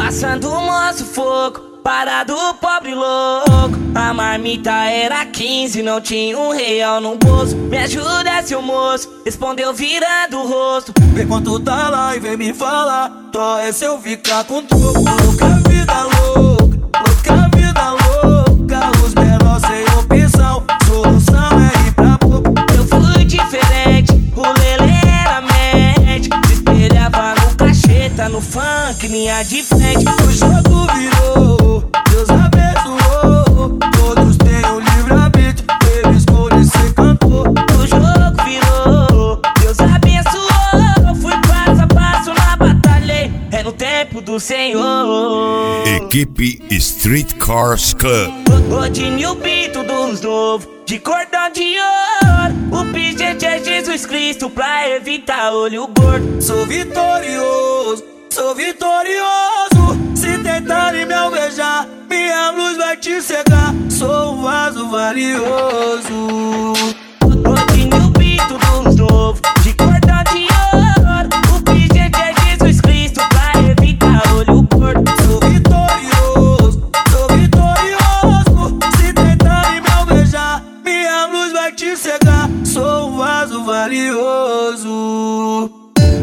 Passando o moço fogo, parado pobre louco. A marmita era 15, não tinha R$1 no bolso. Me ajuda, seu moço, respondeu virando o rosto. Vê quanto tá lá e vem me falar. Tó é se eu ficar com troco. Louca vida louca, louca vida louca. Os menores sem opção, solução é ir pra pouco. Eu fui diferente, o lelê era mente. Se espelhava no cacheta, no funk, linha de frente. O jogo virou, Deus abençoou. Todos têm um livre-arbítrio, ele escolhe ser cantor. O jogo virou, Deus abençoou. Fui passo a passo na batalha, é no tempo do Senhor. Equipe Street Cars Club. O de New Beat dos novos, de cordão de ouro. O pingente é Jesus Cristo pra evitar olho gordo. Sou vitorioso, sou vitorioso. Se tentarem me alvejar, minha luz vai te cegar. Sou um vaso valioso. O de New Beat dos novos, de cordão de ouro. O pingente é Jesus Cristo pra evitar olho gordo. Sou vitorioso, sou vitorioso. Se tentarem me alvejar, minha luz vai te cegar. Sou um vaso valioso.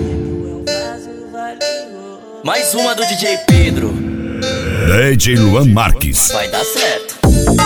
Mais uma do DJ Pedro. DJ Luan Marques. Vai dar certo.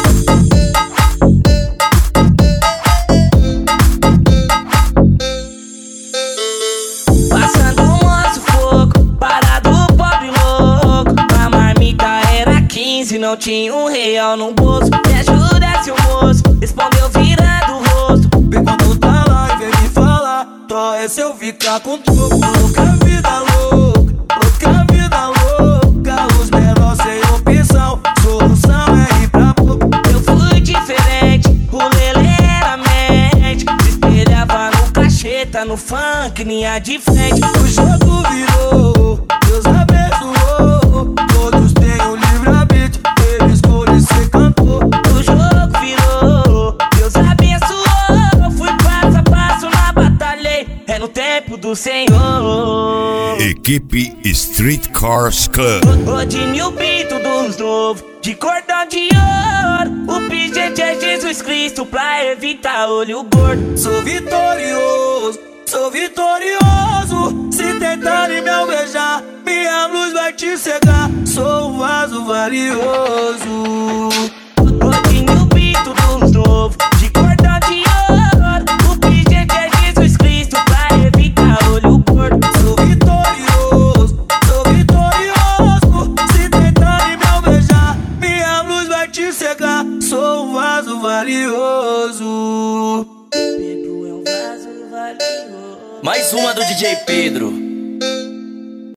Passando o moço fogo, parado pobre louco. A marmita era 15, não tinha R$1 no bolso. Me ajuda, seu moço, respondeu virando o rosto. Vê quando tá lá e vem me falar. Tó é se eu ficar com troco. Louca vida louca, louca vida louca. Os menores sem opção, solução é ir pra pouco. Eu fui diferente, o lelê era mente. Se espelhava no cacheta, no funk, linha de frente. O jogo virou, Deus abençoou. Todos têm um livre-arbítrio, ele escolhe ser cantor. O jogo virou, Deus abençoou. Fui passo a passo na batalha, é no tempo do Senhor. Equipe Street Cars Club. O de New Beat dos novos, de cordão de ouro. O pingente é Jesus Cristo pra evitar olho gordo. Sou vitorioso, sou vitorioso. Se tentarem me alvejar, minha luz vai te cegar. Sou um vaso valioso. O de New Beat dos novos, de cordão de ouro. O pingente é Jesus Cristo pra evitar olho gordo. Sou vitorioso, sou vitorioso. Se tentarem me alvejar, minha luz vai te cegar. Sou um vaso valioso. Pedro é um vaso valioso. Mais uma do DJ Pedro.